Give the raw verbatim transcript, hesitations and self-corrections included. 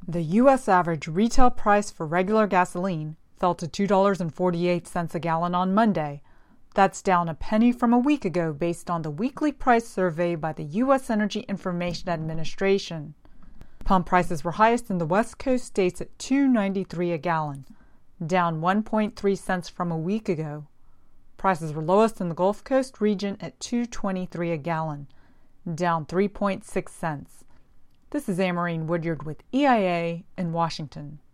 The U S average retail price for regular gasoline fell to two dollars and forty-eight cents a gallon on Monday. That's down a penny from a week ago based on the weekly price survey by the U S Energy Information Administration. Pump prices were highest in the West Coast states at two dollars and ninety-three cents a gallon, down one point three cents from a week ago. Prices were lowest in the Gulf Coast region at two dollars and twenty-three cents a gallon, down three point six cents. This is Amarine Woodyard with E I A in Washington.